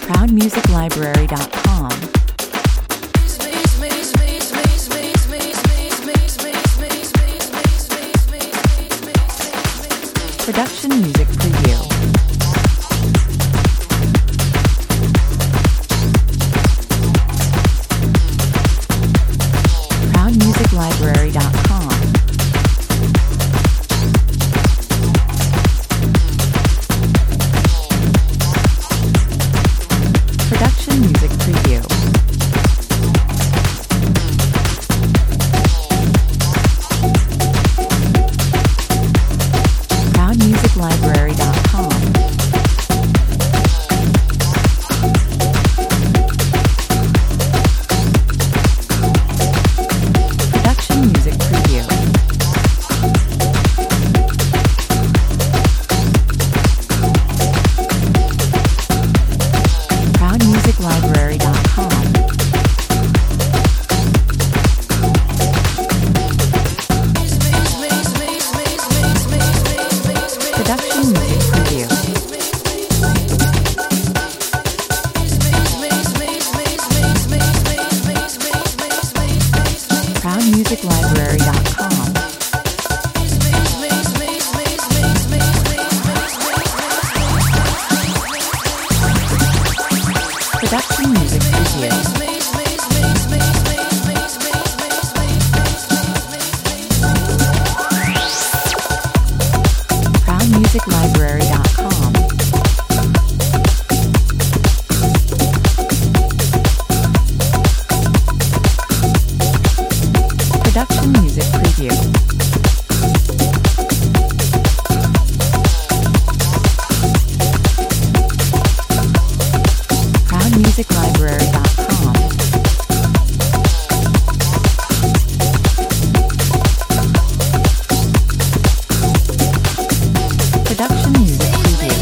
ProudMusicLibrary.com. Production Music Preview. ProudMusicLibrary.com. Production Music Preview. ProudMusicLibrary.com. Production Music Preview. ProudMusicLibrary.com. Production Music Preview. ProudMusicLibrary.com. Production Music Preview. ProudMusicLibrary.com. Production Music Preview. ProudMusicLibrary.com. Production Music Preview.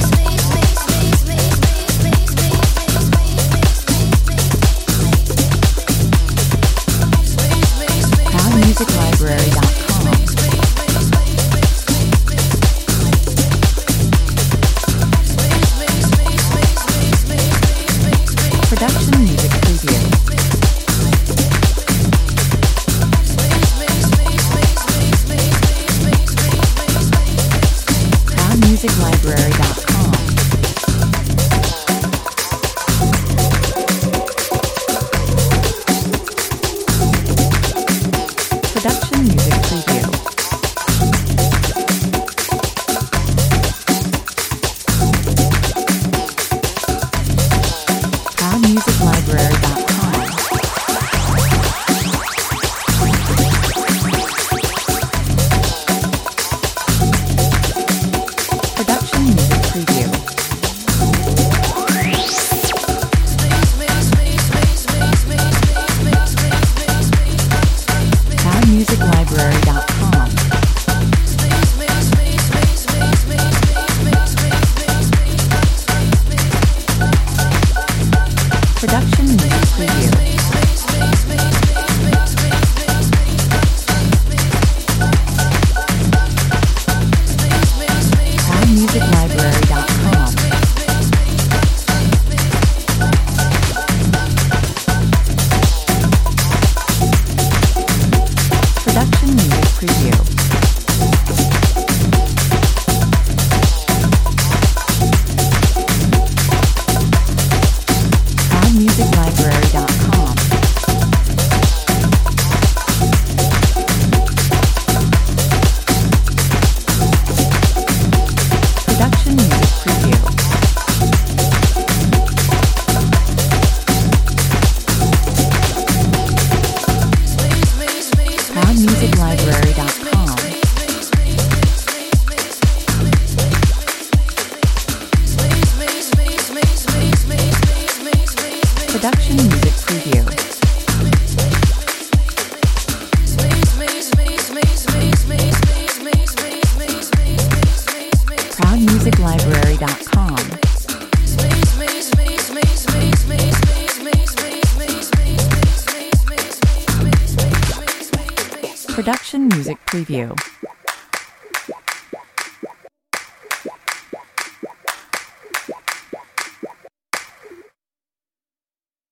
ProudMusicLibrary.com. Production Music Preview. ProudMusicLibrary.com. Production Music Preview. ProudMusicLibrary.com. Production Music Preview. ProudMusicLibrary.com. Production Music Preview. ProudMusicLibrary.com. Production Music Preview. ProudMusicLibrary.com. Production Music Preview. ProudMusicLibrary.com. Production Music Preview. ProudMusicLibrary.com. Production Music Preview.